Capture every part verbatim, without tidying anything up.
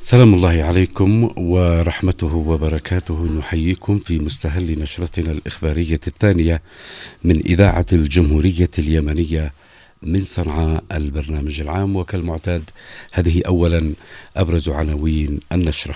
سلام الله عليكم ورحمته وبركاته. نحييكم في مستهل نشرتنا الإخبارية الثانية من إذاعة الجمهورية اليمنية من صنعاء البرنامج العام. وكالمعتاد هذه أولا أبرز عناوين النشرة.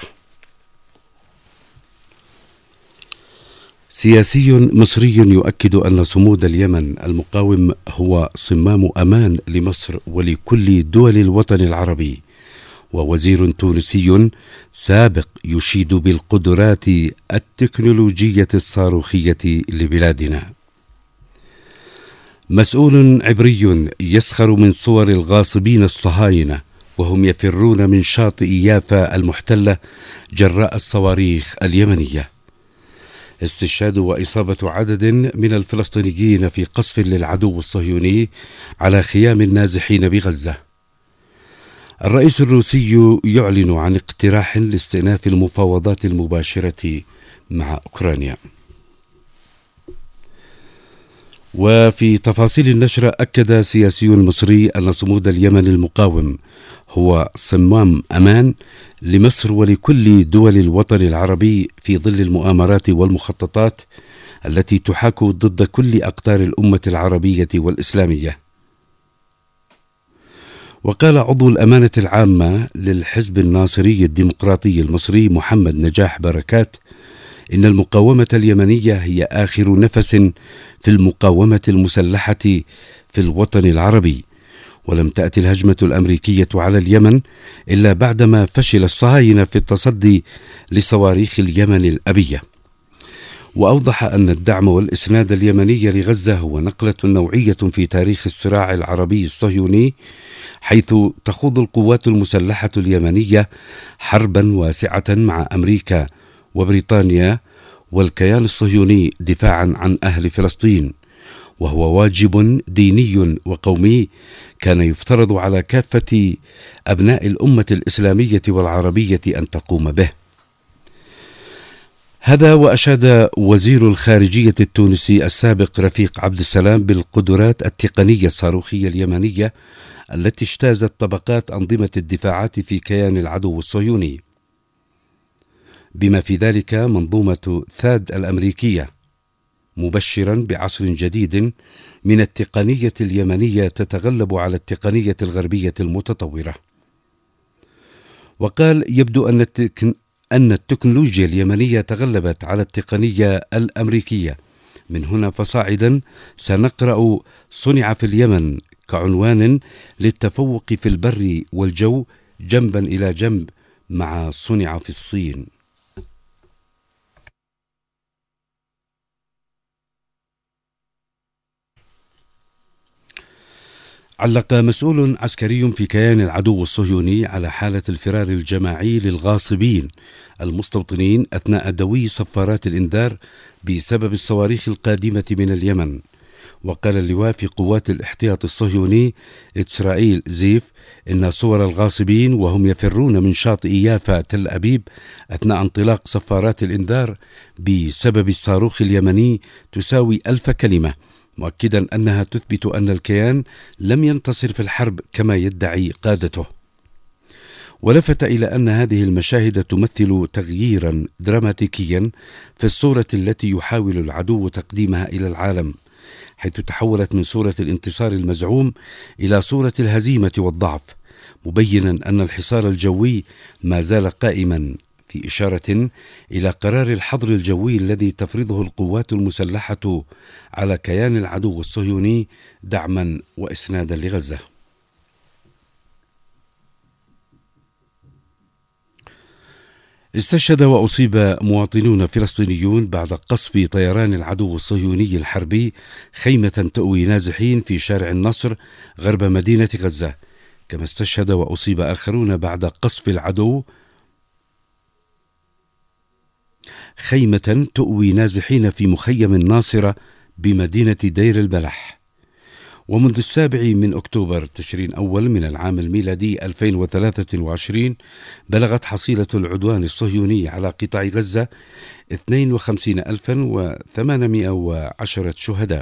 سياسي مصري يؤكد أن صمود اليمن المقاوم هو صمام أمان لمصر ولكل دول الوطن العربي. ووزير تونسي سابق يشيد بالقدرات التكنولوجية الصاروخية لبلادنا. مسؤول عبري يسخر من صور الغاصبين الصهاينة وهم يفرون من شاطئ يافا المحتلة جراء الصواريخ اليمنية. استشهاد وإصابة عدد من الفلسطينيين في قصف للعدو الصهيوني على خيام النازحين بغزة. الرئيس الروسي يعلن عن اقتراح لاستئناف المفاوضات المباشرة مع أوكرانيا. وفي تفاصيل النشرة، أكد سياسي مصري أن صمود اليمن المقاوم هو صمام أمان لمصر ولكل دول الوطن العربي في ظل المؤامرات والمخططات التي تحاك ضد كل أقطار الأمة العربية والإسلامية. وقال عضو الأمانة العامة للحزب الناصري الديمقراطي المصري محمد نجاح بركات إن المقاومة اليمنية هي آخر نفس في المقاومة المسلحة في الوطن العربي، ولم تأتي الهجمة الأمريكية على اليمن إلا بعدما فشل الصهاينة في التصدي لصواريخ اليمن الأبية. وأوضح أن الدعم والإسناد اليمني لغزة هو نقلة نوعية في تاريخ الصراع العربي الصهيوني، حيث تخوض القوات المسلحة اليمنية حربا واسعة مع أمريكا وبريطانيا والكيان الصهيوني دفاعا عن أهل فلسطين، وهو واجب ديني وقومي كان يفترض على كافة أبناء الأمة الإسلامية والعربية أن تقوم به. هذا وأشاد وزير الخارجية التونسي السابق رفيق عبد السلام بالقدرات التقنية الصاروخية اليمنية التي اجتازت طبقات أنظمة الدفاعات في كيان العدو الصهيوني، بما في ذلك منظومة ثاد الأمريكية، مبشرا بعصر جديد من التقنية اليمنية تتغلب على التقنية الغربية المتطورة. وقال: يبدو أن التكن أن التكنولوجيا اليمنية تغلبت على التقنية الأمريكية. من هنا فصاعدا سنقرأ صنع في اليمن كعنوان للتفوق في البر والجو جنبا إلى جنب مع صنع في الصين. علق مسؤول عسكري في كيان العدو الصهيوني على حالة الفرار الجماعي للغاصبين المستوطنين أثناء دوي صفارات الإنذار بسبب الصواريخ القادمة من اليمن. وقال اللواء في قوات الاحتياط الصهيوني إسرائيل زيف إن صور الغاصبين وهم يفرون من شاطئ يافا تل أبيب أثناء انطلاق صفارات الإنذار بسبب الصاروخ اليمني تساوي ألف كلمة، مؤكدا أنها تثبت أن الكيان لم ينتصر في الحرب كما يدعي قادته. ولفت إلى أن هذه المشاهد تمثل تغييرا دراماتيكيا في الصورة التي يحاول العدو تقديمها إلى العالم، حيث تحولت من صورة الانتصار المزعوم إلى صورة الهزيمة والضعف، مبينا أن الحصار الجوي ما زال قائما، في إشارة إلى قرار الحظر الجوي الذي تفرضه القوات المسلحة على كيان العدو الصهيوني دعما وإسنادا لغزة. استشهد وأصيب مواطنون فلسطينيون بعد قصف طيران العدو الصهيوني الحربي خيمة تؤوي نازحين في شارع النصر غرب مدينة غزة، كما استشهد وأصيب آخرون بعد قصف العدو خيمة تؤوي نازحين في مخيم الناصرة بمدينة دير البلح. ومنذ السابع من أكتوبر تشرين أول من العام الميلادي ألفين وثلاثة وعشرين بلغت حصيلة العدوان الصهيوني على قطاع غزة اثنين وخمسين ألفا وثمانمائة وعشرة شهداء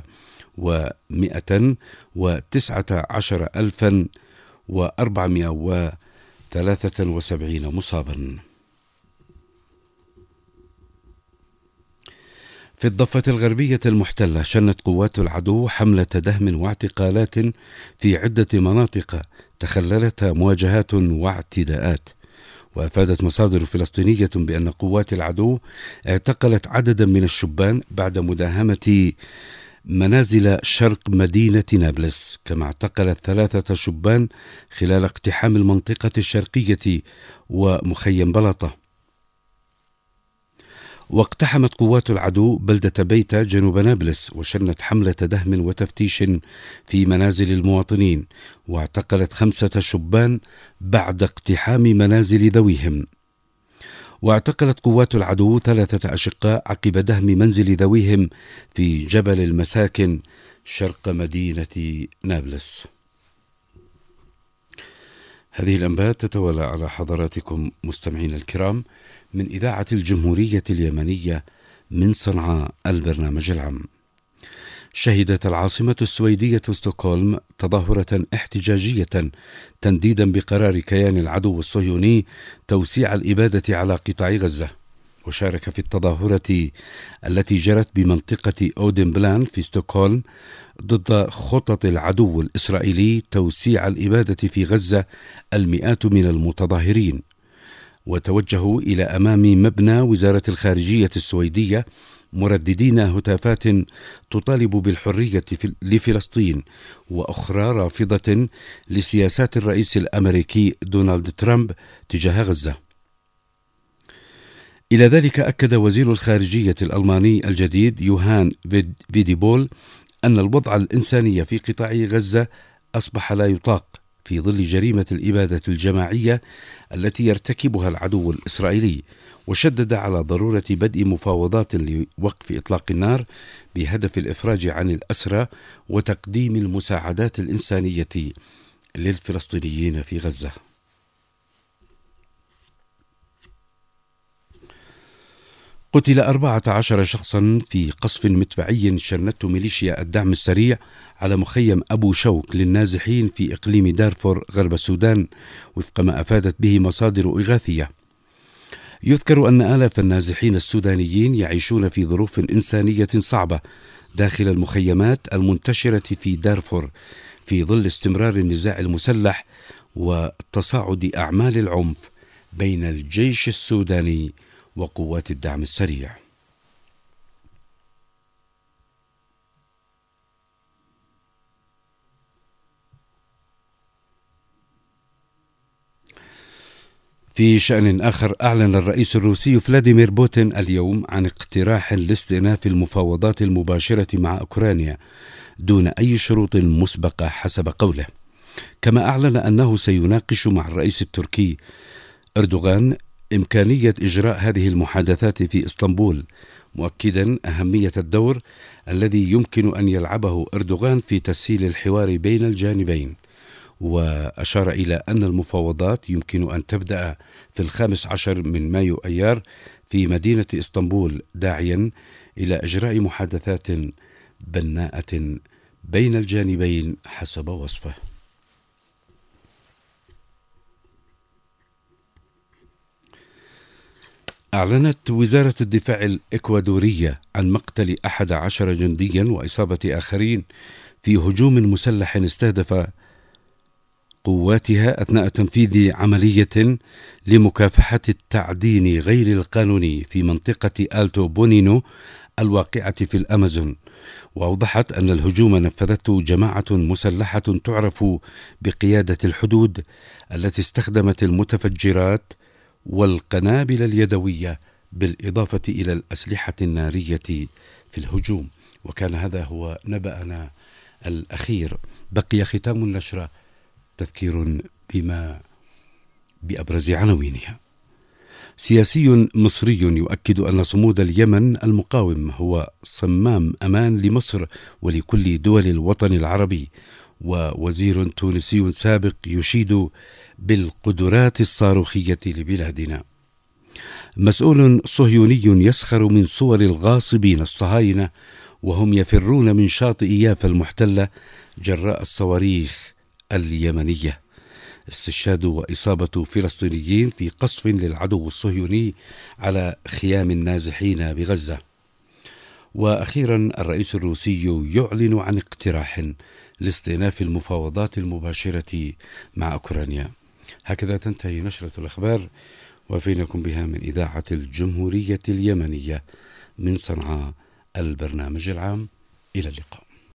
ومئة وتسعة عشر ألفا وأربعمائة ثلاثة وسبعين مصابا. في الضفة الغربية المحتلة شنت قوات العدو حملة دهم واعتقالات في عدة مناطق تخللتها مواجهات واعتداءات. وأفادت مصادر فلسطينية بأن قوات العدو اعتقلت عددا من الشبان بعد مداهمة منازل شرق مدينة نابلس، كما اعتقلت ثلاثة شبان خلال اقتحام المنطقة الشرقية ومخيم بلطة. واقتحمت قوات العدو بلدة بيتا جنوب نابلس وشنت حملة دهم وتفتيش في منازل المواطنين، واعتقلت خمسة شبان بعد اقتحام منازل ذويهم. واعتقلت قوات العدو ثلاثة أشقاء عقب دهم منزل ذويهم في جبل المساكن شرق مدينة نابلس. هذه الأنباء تتوالى على حضراتكم مستمعين الكرام من إذاعة الجمهورية اليمنية من صنعاء البرنامج العام. شهدت العاصمة السويدية ستوكهولم تظاهرة احتجاجية تنديدا بقرار كيان العدو الصهيوني توسيع الإبادة على قطاع غزة. وشارك في التظاهرة التي جرت بمنطقة أودن بلان في ستوكهولم ضد خطط العدو الإسرائيلي توسيع الإبادة في غزة المئات من المتظاهرين، وتوجهوا إلى أمام مبنى وزارة الخارجية السويدية مرددين هتافات تطالب بالحرية لفلسطين وأخرى رافضة لسياسات الرئيس الأمريكي دونالد ترامب تجاه غزة. إلى ذلك أكد وزير الخارجية الألماني الجديد يوهان فيديبول أن الوضع الإنساني في قطاع غزة أصبح لا يطاق في ظل جريمة الإبادة الجماعية التي يرتكبها العدو الإسرائيلي، وشدد على ضرورة بدء مفاوضات لوقف إطلاق النار بهدف الإفراج عن الأسرى وتقديم المساعدات الإنسانية للفلسطينيين في غزة. قتل أربعة عشر شخصا في قصف مدفعي شنته ميليشيا الدعم السريع على مخيم أبو شوك للنازحين في إقليم دارفور غرب السودان، وفق ما أفادت به مصادر إغاثية. يذكر أن آلاف النازحين السودانيين يعيشون في ظروف إنسانية صعبة داخل المخيمات المنتشرة في دارفور في ظل استمرار النزاع المسلح وتصاعد أعمال العنف بين الجيش السوداني وقوات الدعم السريع. في شأن آخر، أعلن الرئيس الروسي فلاديمير بوتين اليوم عن اقتراح لاستئناف المفاوضات المباشرة مع أوكرانيا دون أي شروط مسبقة حسب قوله، كما أعلن أنه سيناقش مع الرئيس التركي أردوغان إمكانية إجراء هذه المحادثات في إسطنبول، مؤكدا أهمية الدور الذي يمكن أن يلعبه أردوغان في تسهيل الحوار بين الجانبين. وأشار إلى أن المفاوضات يمكن أن تبدأ في الخامس عشر من مايو أيار في مدينة إسطنبول، داعيا إلى إجراء محادثات بناءة بين الجانبين حسب وصفه. أعلنت وزارة الدفاع الإكوادورية عن مقتل أحد عشر جنديا وإصابة آخرين في هجوم مسلح استهدف قواتها أثناء تنفيذ عملية لمكافحة التعدين غير القانوني في منطقة ألتو بونينو الواقعة في الأمازون. وأوضحت أن الهجوم نفذته جماعة مسلحة تعرف بقيادة الحدود التي استخدمت المتفجرات والقنابل اليدوية بالإضافة إلى الأسلحة النارية في الهجوم. وكان هذا هو نبأنا الأخير. بقي ختام النشرة تذكير بما بأبرز عناوينها. سياسي مصري يؤكد أن صمود اليمن المقاوم هو صمام أمان لمصر ولكل دول الوطن العربي. ووزير تونسي سابق يشيد بالقدرات الصاروخية لبلادنا. مسؤول صهيوني يسخر من صور الغاصبين الصهاينة وهم يفرون من شاطئ يافا المحتلة جراء الصواريخ اليمنية. استشهاد وإصابة فلسطينيين في قصف للعدو الصهيوني على خيام النازحين بغزة. وأخيرا الرئيس الروسي يعلن عن اقتراح لاستئناف المفاوضات المباشرة مع أوكرانيا. هكذا تنتهي نشرة الأخبار، وفينكم بها من إذاعة الجمهورية اليمنية من صنعاء البرنامج العام. إلى اللقاء.